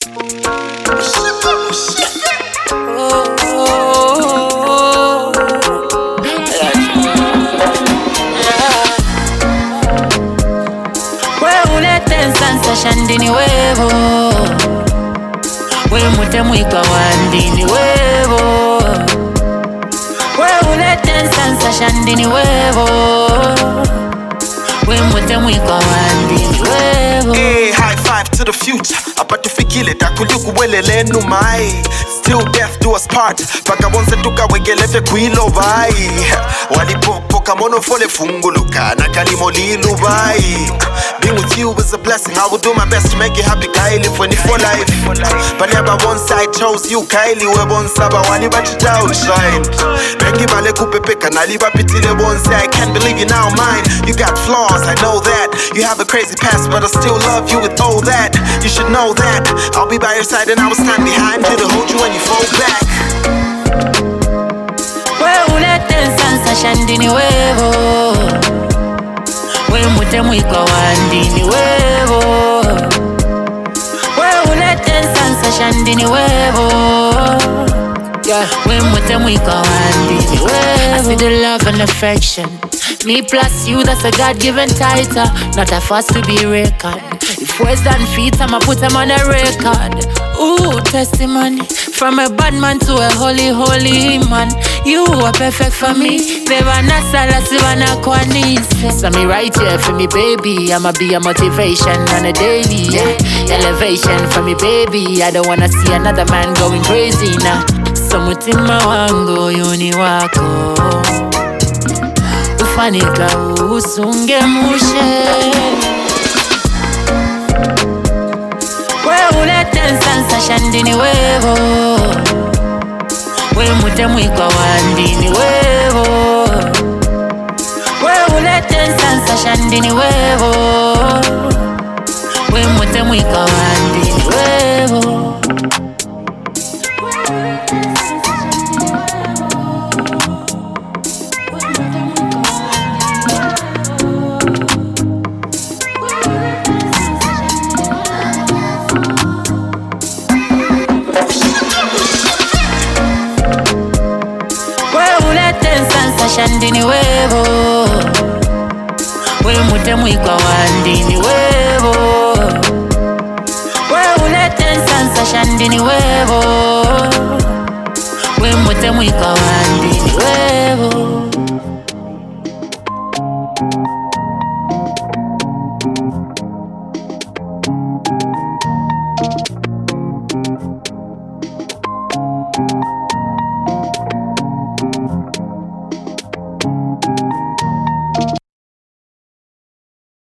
Shandini wevo we mute mwika wandini wevo we ulete sansa shandini wevo we mute mwika wandini wevo. Hey, high five to the future. Apatufikile takuluku welelenu mai. Still death do us part. Paka bonse tuka wegelete kwilo vai. Walipopo kamono fole funguluka na kalimo lilu vai. Being with you is a blessing. I will do my best to make you happy, Kylie, for life. But never once I chose you, Kylie. We once saba wali but you outshine. Bengi bale kupepeka na liba pitile once. I can't believe you now mine. You got flaws, I know that. You have a crazy past, but I still love you with all that. You should know that. I'll be by your side and I will stand behind you to hold you when you fall back. We ulete sansa shandini wevo we mute mwika wandini wevo we ulete sansa shandini wevo we mute mwika wandini wevo. I see the love and affection, me plus you, that's a God-given title, not a fuss to be reckoned. If words than feet, I'ma put them on a record. Ooh, testimony, from a bad man to a holy man. You are perfect for me. Never nasala sivana kwanise. So me right here for me baby, I'ma be a motivation on a daily, yeah. Elevation for me baby, I don't wanna see another man going crazy now. So mutima wangu yuni wako ufanika usunge mushe. We ulete sansa shandini wevo we mute mwika wandini wevo we ulete sansa shandini wevo we mute mwika wandini wevo. Shandini wevo we mute mwika wandini wevo we ulete sansa shandini wevo we mute mwika wandini wevo.